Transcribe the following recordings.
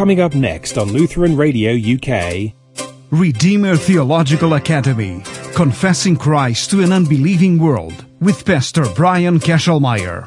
Coming up next on Lutheran Radio UK. Redeemer Theological Academy, Confessing Christ to an Unbelieving World, with Pastor Brian Kesselmeyer.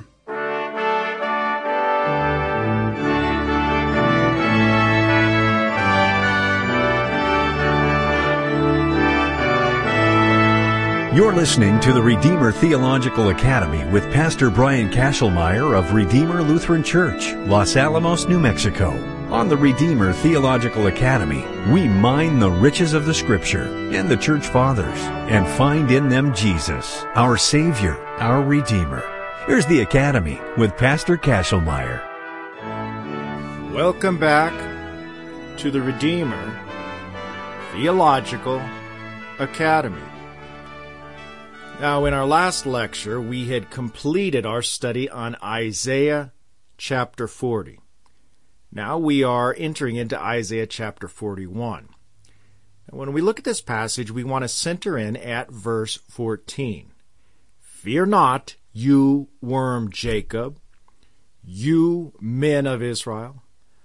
You're listening to the Redeemer Theological Academy with Pastor Brian Kesselmeyer of Redeemer Lutheran Church, Los Alamos, New Mexico. On the Redeemer Theological Academy, we mine the riches of the Scripture and the Church Fathers and find in them Jesus, our Savior, our Redeemer. Here's the Academy with Pastor Kesselmeyer. Welcome back to the Redeemer Theological Academy. Now, in our last lecture, we had completed our study on Isaiah chapter 40. Now we are entering into Isaiah chapter 41. And when we look at this passage, we want to center in at verse 14. Fear not, you worm Jacob, you men of Israel.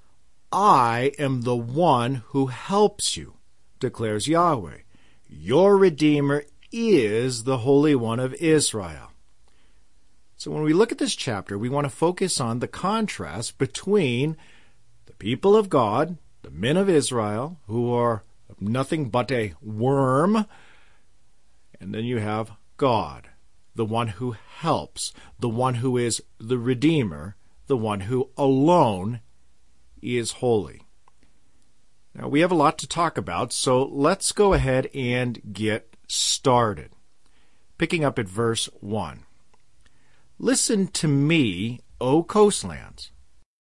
I am the one who helps you, declares Yahweh. Your Redeemer is the Holy One of Israel. So when we look at this chapter, we want to focus on the contrast between the people of God, the men of Israel, who are nothing but a worm, and then you have God, the one who helps, the one who is the Redeemer, the one who alone is holy. Now, we have a lot to talk about, so let's go ahead and get started. Picking up at verse 1. Listen to me, O coastlands.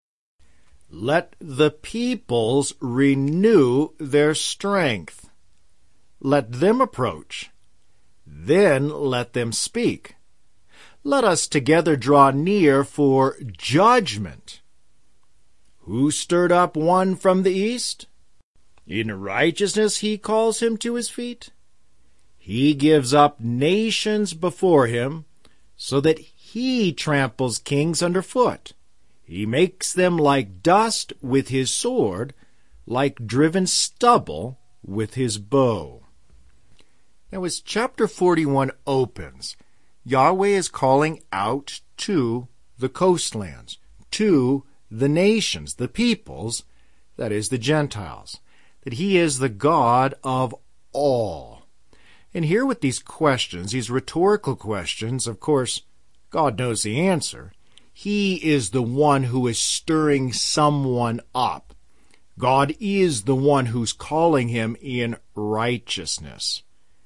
Let the peoples renew their strength. Let them approach. Then let them speak. Let us together draw near for judgment. Who stirred up one from the east? In righteousness he calls him to his feet. He gives up nations before him, so that he tramples kings underfoot. He makes them like dust with his sword, like driven stubble with his bow. Now, as chapter 41 opens, Yahweh is calling out to the coastlands, to the nations, the peoples, that is, the Gentiles, that he is the God of all. And here with these questions, these rhetorical questions, of course, God knows the answer. He is the one who is stirring someone up. God is the one who's calling him in righteousness.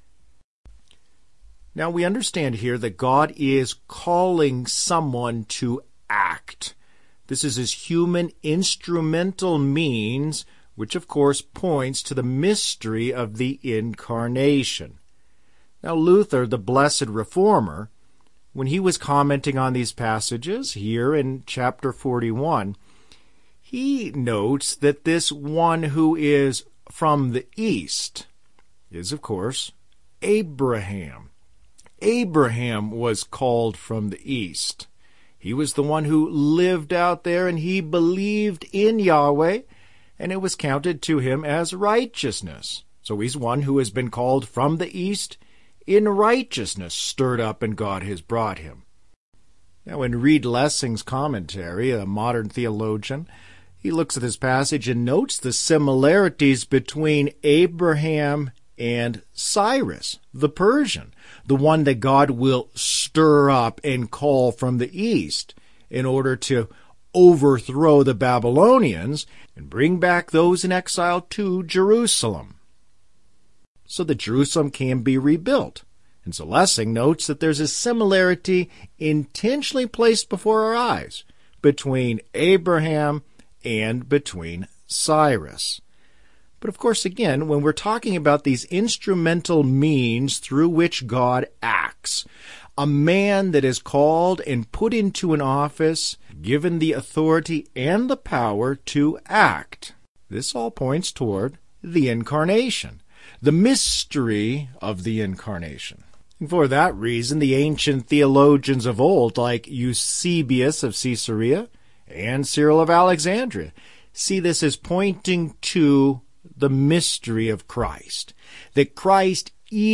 Now we understand here that God is calling someone to act. This is his human instrumental means, which of course points to the mystery of the Incarnation. Now, Luther, the blessed reformer, when he was commenting on these passages here in chapter 41, he notes that this one who is from the east is, of course, Abraham. Abraham was called from the east. He was the one who lived out there, and he believed in Yahweh, and it was counted to him as righteousness. So he's one who has been called from the east, in righteousness stirred up, and God has brought him. Now, in Reed Lessing's commentary, a modern theologian, he looks at this passage and notes the similarities between Abraham and Cyrus, the Persian, the one that God will stir up and call from the east in order to overthrow the Babylonians and bring back those in exile to Jerusalem, so that Jerusalem can be rebuilt. And so Lessing notes that there's a similarity intentionally placed before our eyes between Abraham and between Cyrus. But of course, again, when we're talking about these instrumental means through which God acts, a man that is called and put into an office, given the authority and the power to act, this all points toward the Incarnation, the mystery of the Incarnation. And for that reason, the ancient theologians of old, like Eusebius of Caesarea and Cyril of Alexandria, see this as pointing to the mystery of Christ, that Christ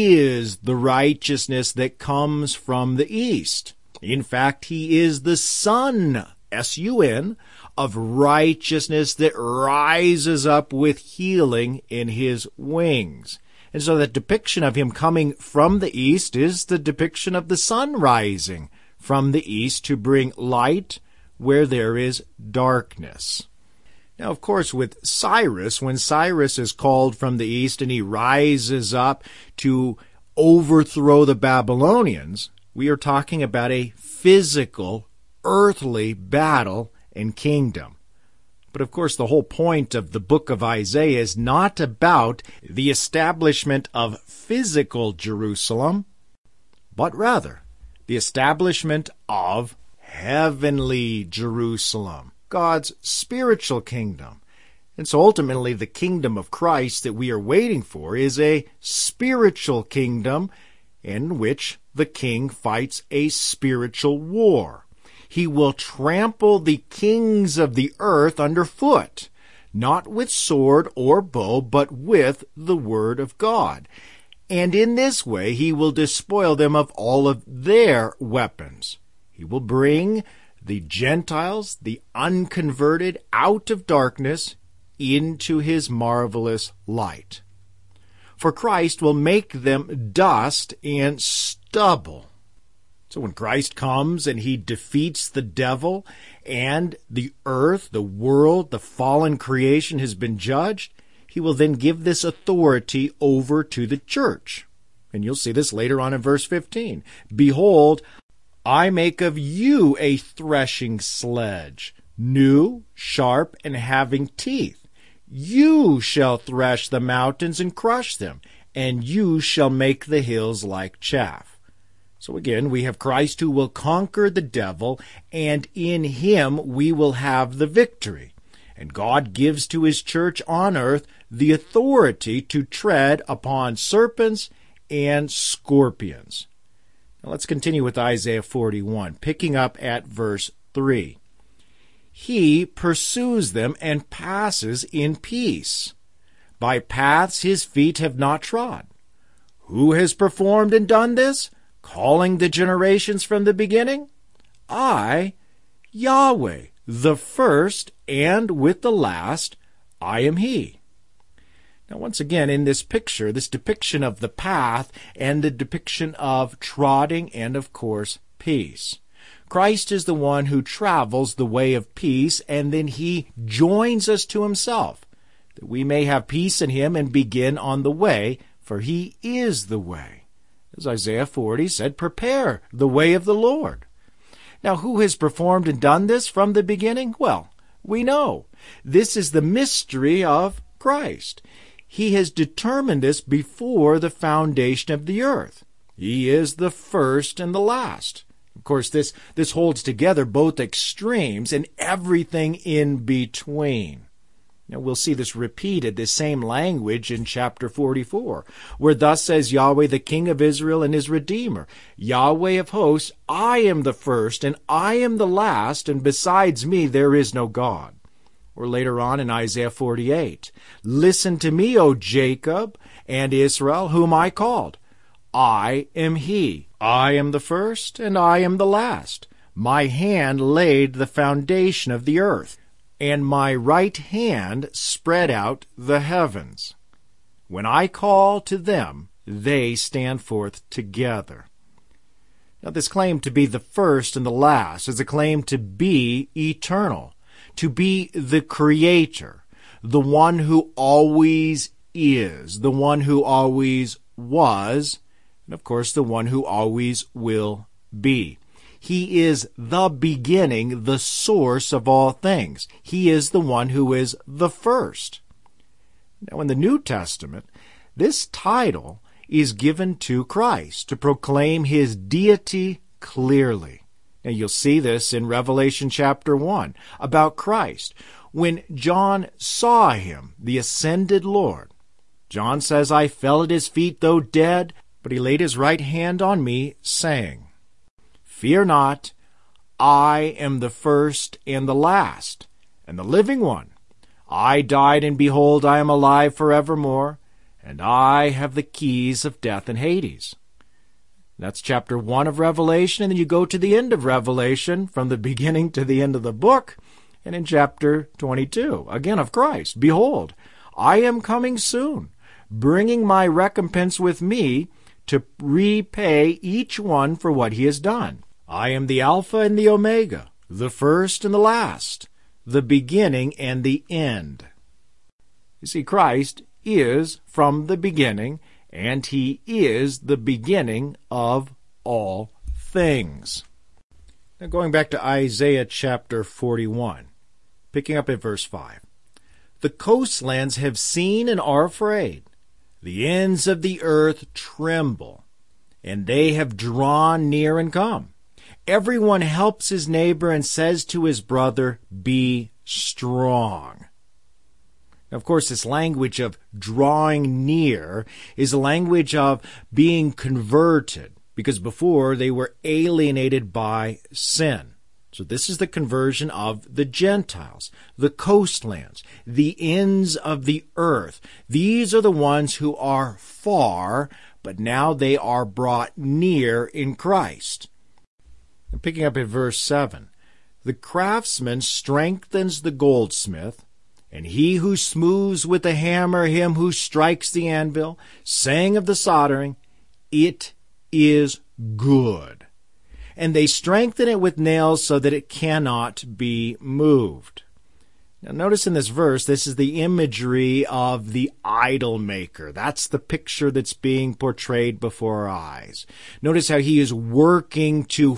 is the righteousness that comes from the east. In fact, he is the Son, S-U-N, of righteousness that rises up with healing in his wings. And so that depiction of him coming from the east is the depiction of the sun rising from the east to bring light where there is darkness. Now, of course, with Cyrus, when Cyrus is called from the east and he rises up to overthrow the Babylonians, we are talking about a physical, earthly battle and kingdom. But of course, the whole point of the book of Isaiah is not about the establishment of physical Jerusalem, but rather the establishment of heavenly Jerusalem, God's spiritual kingdom. And so ultimately, the kingdom of Christ that we are waiting for is a spiritual kingdom in which the king fights a spiritual war. He will trample the kings of the earth underfoot, not with sword or bow, but with the word of God. And in this way, he will despoil them of all of their weapons. He will bring the Gentiles, the unconverted, out of darkness into his marvelous light. For Christ will make them dust and stubble. So when Christ comes and he defeats the devil and the earth, the world, the fallen creation has been judged, he will then give this authority over to the church. And you'll see this later on in verse 15. Behold, I make of you a threshing sledge, new, sharp, and having teeth. You shall thresh the mountains and crush them, and you shall make the hills like chaff. So again, we have Christ who will conquer the devil, and in him we will have the victory. And God gives to his church on earth the authority to tread upon serpents and scorpions. Now let's continue with Isaiah 41, picking up at verse 3. He pursues them and passes in peace. By paths his feet have not trod. Who has performed and done this, calling the generations from the beginning? I, Yahweh, the first, and with the last, I am he. Now, once again, in this picture, this depiction of the path and the depiction of trotting and, of course, peace. Christ is the one who travels the way of peace, and then he joins us to himself, that we may have peace in him and begin on the way, for he is the way. As Isaiah 40 said, prepare the way of the Lord. Now, who has performed and done this from the beginning? Well, we know. This is the mystery of Christ. He has determined this before the foundation of the earth. He is the first and the last. Of course, this holds together both extremes and everything in between. Now, we'll see this repeated, this same language in chapter 44, where thus says Yahweh, the King of Israel and his Redeemer, Yahweh of hosts, I am the first and I am the last, and besides me there is no God. Or later on in Isaiah 48, listen to me, O Jacob and Israel, whom I called. I am he. I am the first and I am the last. My hand laid the foundation of the earth, and my right hand spread out the heavens. When I call to them, they stand forth together. Now, this claim to be the first and the last is a claim to be eternal, to be the Creator, the one who always is, the one who always was, and of course the one who always will be. He is the beginning, the source of all things. He is the one who is the first. Now, in the New Testament, this title is given to Christ to proclaim his deity clearly. Now, you'll see this in Revelation chapter 1 about Christ. When John saw him, the ascended Lord, John says, I fell at his feet, though dead, but he laid his right hand on me, saying, Fear not, I am the first and the last, and the living one. I died, and behold, I am alive forevermore, and I have the keys of death and Hades. That's chapter 1 of Revelation, and then you go to the end of Revelation, from the beginning to the end of the book, and in chapter 22, again of Christ. Behold, I am coming soon, bringing my recompense with me to repay each one for what he has done. I am the Alpha and the Omega, the first and the last, the beginning and the end. You see, Christ is from the beginning, and he is the beginning of all things. Now going back to Isaiah chapter 41, picking up at verse 5. The coastlands have seen and are afraid. The ends of the earth tremble, and they have drawn near and come. Everyone helps his neighbor and says to his brother, be strong. Now, of course, this language of drawing near is a language of being converted, because before they were alienated by sin. So this is the conversion of the Gentiles, the coastlands, the ends of the earth. These are the ones who are far, but now they are brought near in Christ. And picking up at verse 7, the craftsman strengthens the goldsmith, and he who smooths with the hammer him who strikes the anvil, saying of the soldering, it is good. And they strengthen it with nails so that it cannot be moved. Now notice in this verse, this is the imagery of the idol maker. That's the picture that's being portrayed before our eyes. Notice how he is working to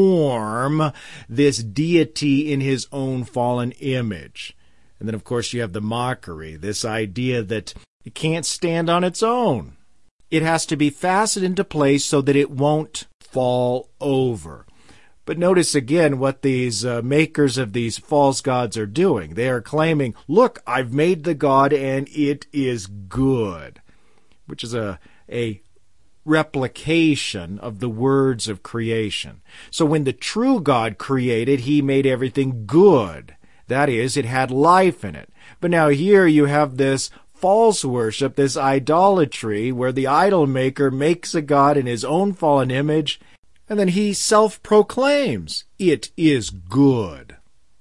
form this deity in his own fallen image. And then, of course, you have the mockery, this idea that it can't stand on its own. It has to be fastened into place so that it won't fall over. But notice again what these makers of these false gods are doing. They are claiming, look, I've made the god and it is good, which is a replication of the words of creation. So when the true God created, he made everything good. That is, it had life in it. But now here you have this false worship, this idolatry, where the idol maker makes a god in his own fallen image, and then he self-proclaims, it is good.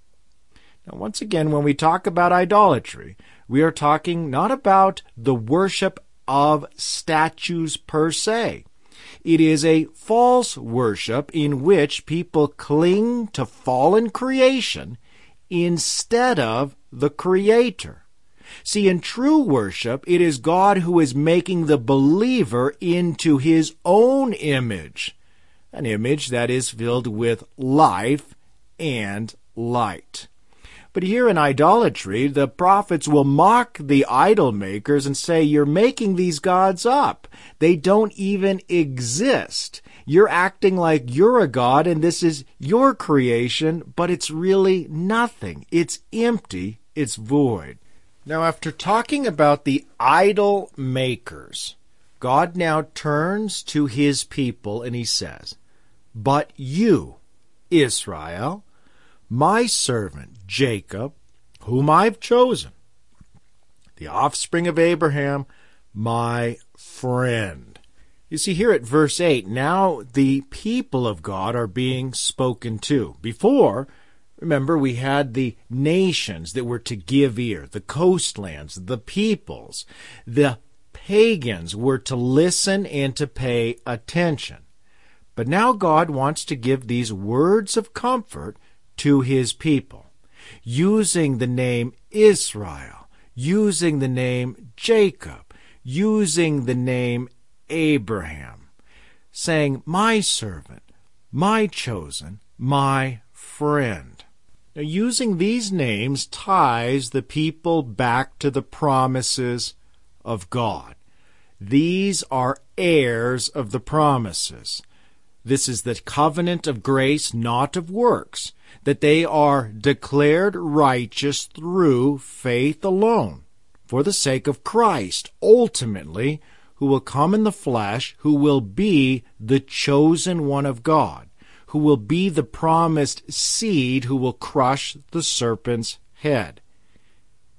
Now, once again, when we talk about idolatry, we are talking not about the worship of statues per se. It is a false worship in which people cling to fallen creation instead of the Creator. See, in true worship, it is God who is making the believer into his own image, an image that is filled with life and light. But here in idolatry, the prophets will mock the idol makers and say, you're making these gods up. They don't even exist. You're acting like you're a god and this is your creation, but it's really nothing. It's empty. It's void. Now, after talking about the idol makers, God now turns to his people and he says, but you, Israel, my servant Jacob, whom I've chosen, the offspring of Abraham, my friend. You see, here at verse 8, now the people of God are being spoken to. Before, remember, we had the nations that were to give ear, the coastlands, the peoples. The pagans were to listen and to pay attention. But now God wants to give these words of comfort to his people, using the name Israel, using the name Jacob, using the name Abraham, saying, my servant, my chosen, my friend. Now, using these names ties the people back to the promises of God. These are heirs of the promises. This is the covenant of grace, not of works, that they are declared righteous through faith alone, for the sake of Christ, ultimately, who will come in the flesh, who will be the chosen one of God, who will be the promised seed who will crush the serpent's head.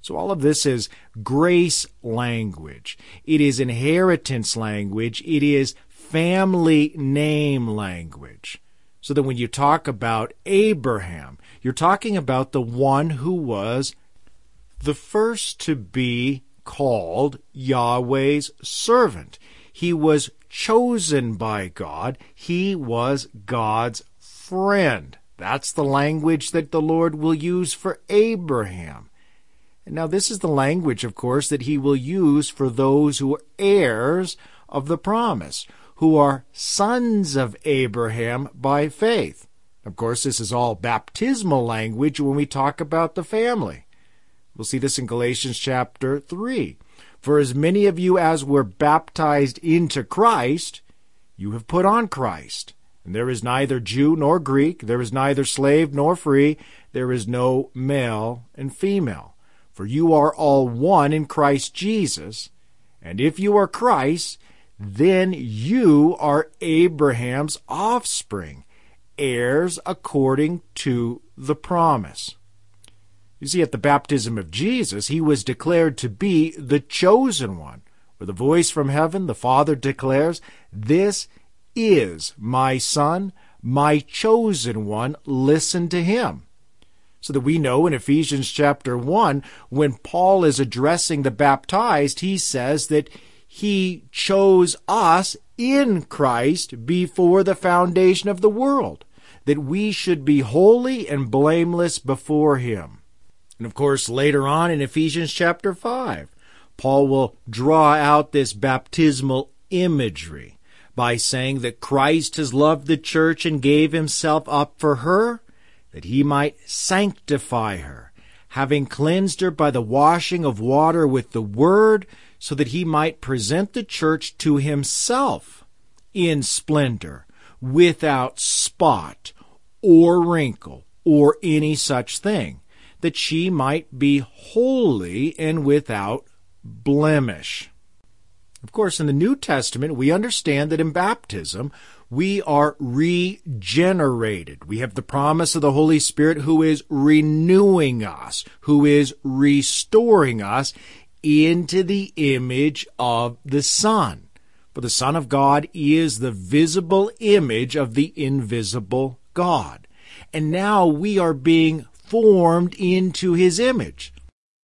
So all of this is grace language. It is inheritance language. It is family name language. So that when you talk about Abraham, you're talking about the one who was the first to be called Yahweh's servant. He was chosen by God. He was God's friend. That's the language that the Lord will use for Abraham. And now this is the language, of course, that he will use for those who are heirs of the promise, who are sons of Abraham by faith. Of course, this is all baptismal language when we talk about the family. We'll see this in Galatians chapter 3. For as many of you as were baptized into Christ, you have put on Christ. And there is neither Jew nor Greek, there is neither slave nor free, there is no male and female. For you are all one in Christ Jesus, and if you are Christ, then you are Abraham's offspring, heirs according to the promise. You see, at the baptism of Jesus, he was declared to be the chosen one. With a voice from heaven, the Father declares, "This is my Son, my chosen one, listen to him." So that we know in Ephesians chapter 1, when Paul is addressing the baptized, he says that he chose us in Christ before the foundation of the world, that we should be holy and blameless before him. And of course, later on in Ephesians chapter 5, Paul will draw out this baptismal imagery by saying that Christ has loved the church and gave himself up for her, that he might sanctify her, having cleansed her by the washing of water with the word, so that he might present the church to himself in splendor, without spot or wrinkle or any such thing, that she might be holy and without blemish. Of course, in the New Testament, we understand that in baptism, we are regenerated. We have the promise of the Holy Spirit who is renewing us, who is restoring us into the image of the Son. For the Son of God is the visible image of the invisible God. And now we are being formed into his image,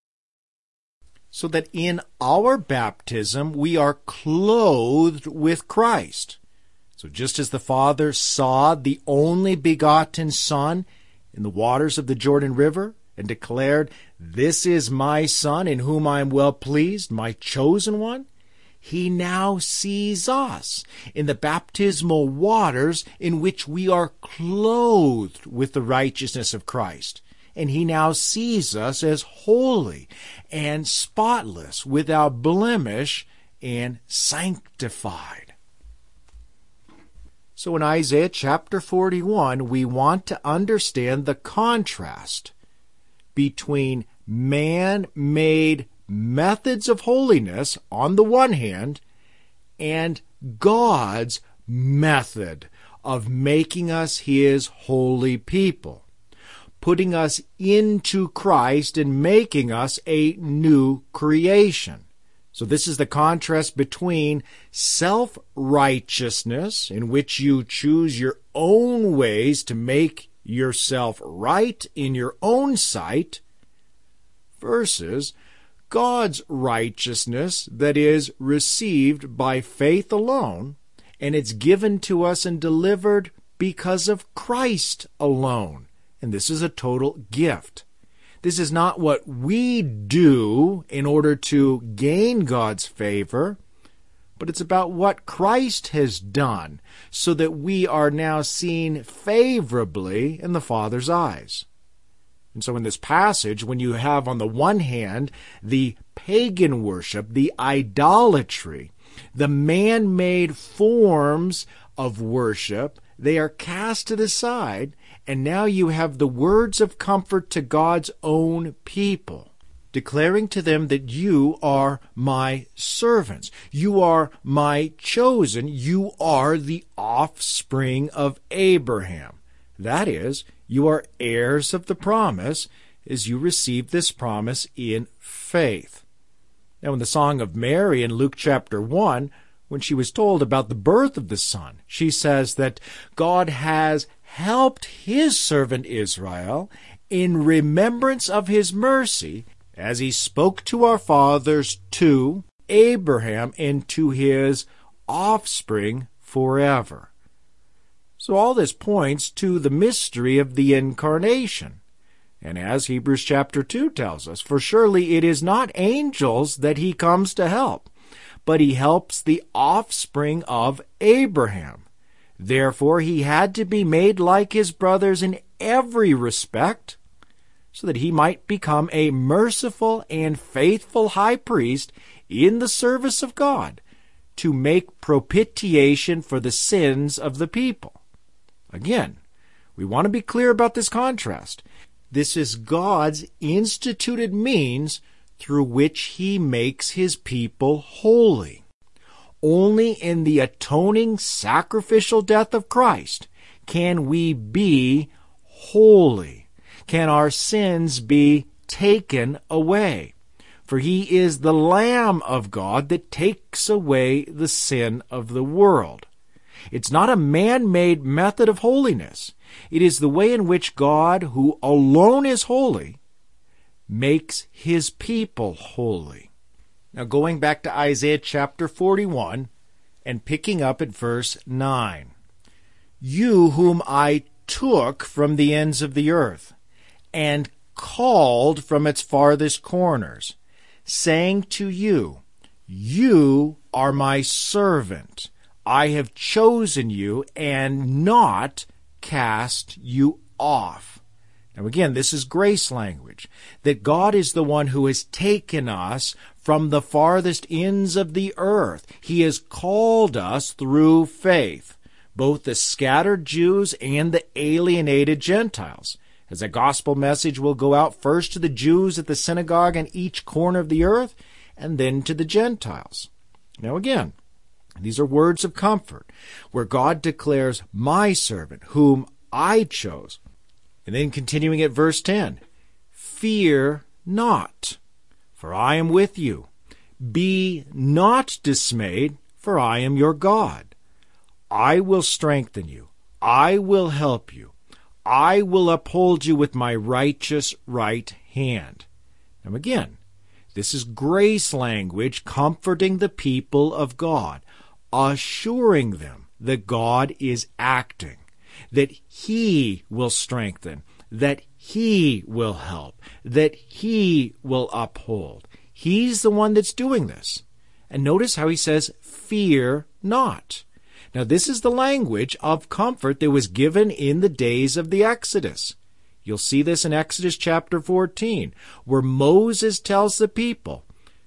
so that in our baptism we are clothed with Christ. So just as the Father saw the only begotten Son in the waters of the Jordan River and declared, "This is my Son in whom I am well pleased, my chosen one," he now sees us in the baptismal waters in which we are clothed with the righteousness of Christ. And he now sees us as holy and spotless, without blemish, and sanctified. So in Isaiah chapter 41, we want to understand the contrast between man-made methods of holiness on the one hand and God's method of making us his holy people, putting us into Christ and making us a new creation. So this is the contrast between self-righteousness, in which you choose your own ways to make yourself right in your own sight, versus God's righteousness that is received by faith alone, and it's given to us and delivered because of Christ alone. And this is a total gift. This is not what we do in order to gain God's favor, but it's about what Christ has done, so that we are now seen favorably in the Father's eyes. And so in this passage, when you have on the one hand the pagan worship, the idolatry, the man-made forms of worship, they are cast to the side, and now you have the words of comfort to God's own people, declaring to them that you are my servants, you are my chosen, you are the offspring of Abraham. That is, you are heirs of the promise, as you receive this promise in faith. Now, in the Song of Mary in Luke chapter 1, when she was told about the birth of the Son, she says that God has helped his servant Israel in remembrance of his mercy, as he spoke to our fathers, to Abraham, and to his offspring forever. So all this points to the mystery of the incarnation. And as Hebrews chapter 2 tells us, for surely it is not angels that he comes to help, but he helps the offspring of Abraham. Therefore he had to be made like his brothers in every respect, so that he might become a merciful and faithful high priest in the service of God, to make propitiation for the sins of the people. Again, we want to be clear about this contrast. This is God's instituted means through which he makes his people holy. Only in the atoning sacrificial death of Christ can we be holy. Can our sins be taken away? For he is the Lamb of God that takes away the sin of the world. It's not a man-made method of holiness. It is the way in which God, who alone is holy, makes his people holy. Now, going back to Isaiah chapter 41 and picking up at verse 9. You whom I took from the ends of the earth, and called from its farthest corners, saying to you, you are my servant. I have chosen you and not cast you off. Now again, this is grace language, that God is the one who has taken us from the farthest ends of the earth. He has called us through faith, both the scattered Jews and the alienated Gentiles. As a gospel message will go out first to the Jews at the synagogue in each corner of the earth, and then to the Gentiles. Now again, these are words of comfort, where God declares, my servant, whom I chose. And then continuing at verse 10, fear not, for I am with you. Be not dismayed, for I am your God. I will strengthen you. I will help you. I will uphold you with my righteous right hand. Now again, this is grace language comforting the people of God, assuring them that God is acting, that he will strengthen, that he will help, that he will uphold. He's the one that's doing this. And notice how he says, fear not. Now, this is the language of comfort that was given in the days of the Exodus. You'll see this in Exodus chapter 14, where Moses tells the people,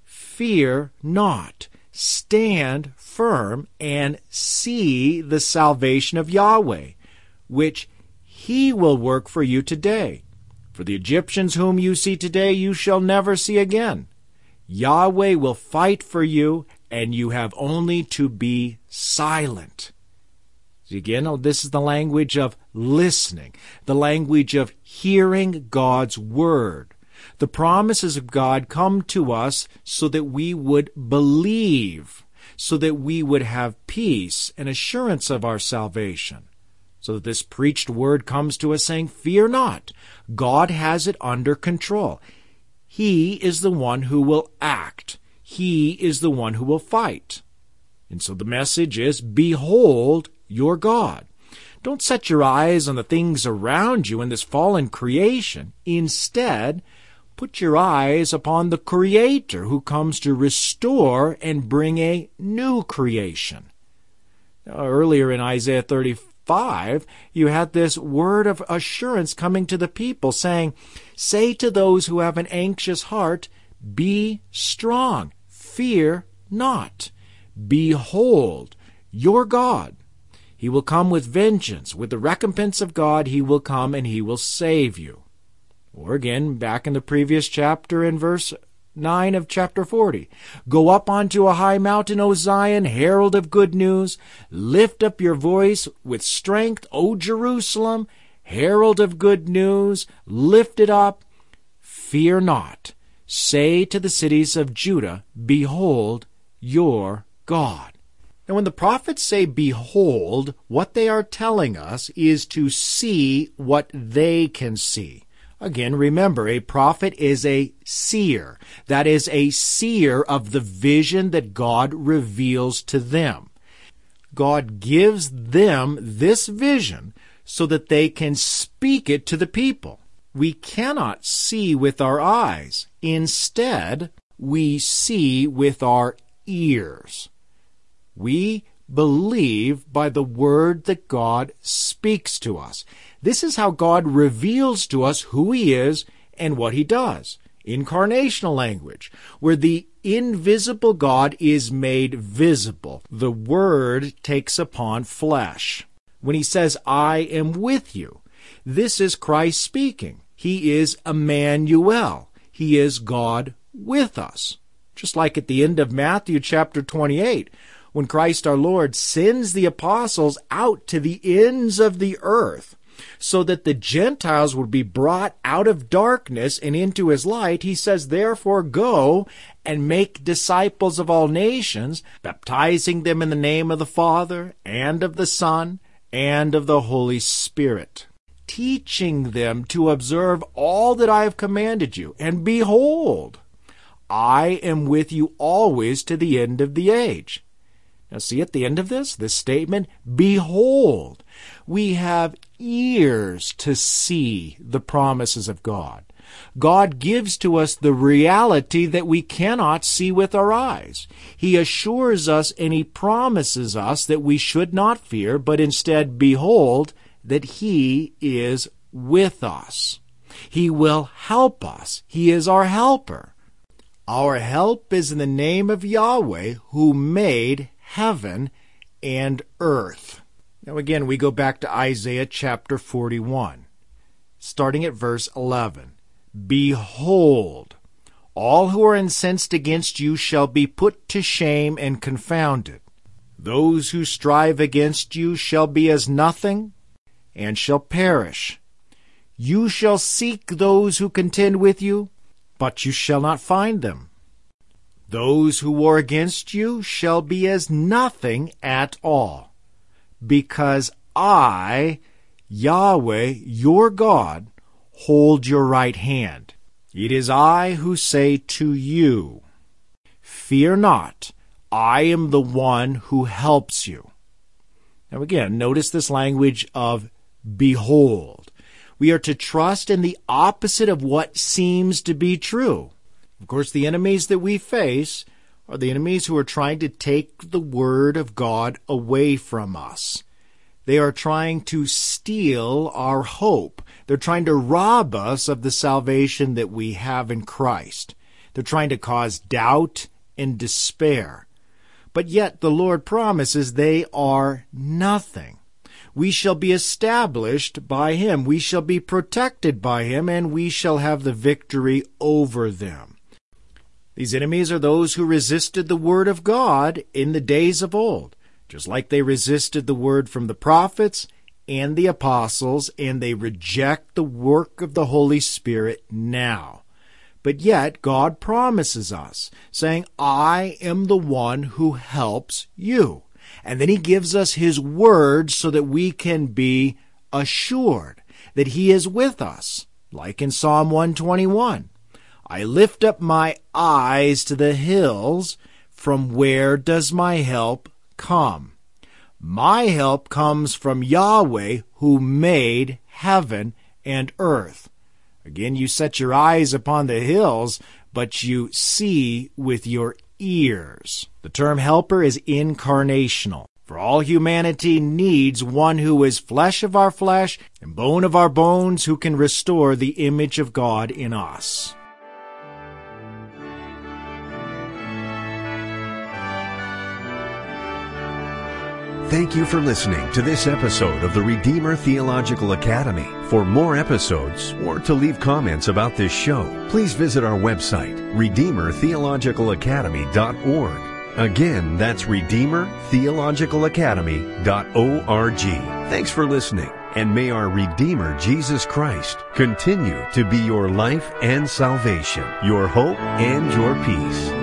fear not, stand firm, and see the salvation of Yahweh, which he will work for you today. For the Egyptians whom you see today you shall never see again. Yahweh will fight for you, and you have only to be silent. Again, this is the language of listening, the language of hearing God's word. The promises of God come to us so that we would believe, so that we would have peace and assurance of our salvation. So that this preached word comes to us saying, fear not. God has it under control. He is the one who will act. He is the one who will fight. And so the message is, behold your God. Don't set your eyes on the things around you in this fallen creation. Instead, put your eyes upon the Creator who comes to restore and bring a new creation. Now, earlier in Isaiah 35, you had this word of assurance coming to the people saying, say to those who have an anxious heart, be strong, fear not. Behold your God. He will come with vengeance. With the recompense of God, he will come and he will save you. Or again, back in the previous chapter in verse 9 of chapter 40. Go up onto a high mountain, O Zion, herald of good news. Lift up your voice with strength, O Jerusalem, herald of good news. Lift it up. Fear not. Say to the cities of Judah, Behold your God. Now, when the prophets say, Behold, what they are telling us is to see what they can see. Again, remember, a prophet is a seer. That is, a seer of the vision that God reveals to them. God gives them this vision so that they can speak it to the people. We cannot see with our eyes. Instead, we see with our ears. We believe by the word that God speaks to us. This is how God reveals to us who He is and what He does. Incarnational language, where the invisible God is made visible. The Word takes upon flesh. When He says, I am with you, this is Christ speaking. He is Emmanuel. He is God with us. Just like at the end of Matthew chapter 28, when Christ our Lord sends the apostles out to the ends of the earth so that the Gentiles would be brought out of darkness and into His light, He says, Therefore go and make disciples of all nations, baptizing them in the name of the Father and of the Son and of the Holy Spirit, teaching them to observe all that I have commanded you. And behold, I am with you always to the end of the age. Now see at the end of this statement, Behold, we have ears to see the promises of God. God gives to us the reality that we cannot see with our eyes. He assures us and He promises us that we should not fear, but instead behold that He is with us. He will help us. He is our helper. Our help is in the name of Yahweh, who made heaven and earth. Now again, we go back to Isaiah chapter 41, starting at verse 11. Behold, all who are incensed against you shall be put to shame and confounded. Those who strive against you shall be as nothing, and shall perish. You shall seek those who contend with you, but you shall not find them. Those who war against you shall be as nothing at all, because I, Yahweh, your God, hold your right hand. It is I who say to you, Fear not, I am the one who helps you. Now again, notice this language of behold. We are to trust in the opposite of what seems to be true. Of course, the enemies that we face are the enemies who are trying to take the Word of God away from us. They are trying to steal our hope. They're trying to rob us of the salvation that we have in Christ. They're trying to cause doubt and despair. But yet the Lord promises they are nothing. We shall be established by Him. We shall be protected by Him, and we shall have the victory over them. These enemies are those who resisted the Word of God in the days of old, just like they resisted the Word from the prophets and the apostles, and they reject the work of the Holy Spirit now. But yet God promises us, saying, I am the one who helps you. And then He gives us His Word so that we can be assured that He is with us, like in Psalm 121. I lift up my eyes to the hills. From where does my help come? My help comes from Yahweh, who made heaven and earth. Again, you set your eyes upon the hills, but you see with your ears. The term helper is incarnational. For all humanity needs one who is flesh of our flesh and bone of our bones, who can restore the image of God in us. Thank you for listening to this episode of the Redeemer Theological Academy. For more episodes or to leave comments about this show, please visit our website, RedeemerTheologicalAcademy.org. Again, that's RedeemerTheologicalAcademy.org. Thanks for listening. And may our Redeemer, Jesus Christ, continue to be your life and salvation, your hope and your peace.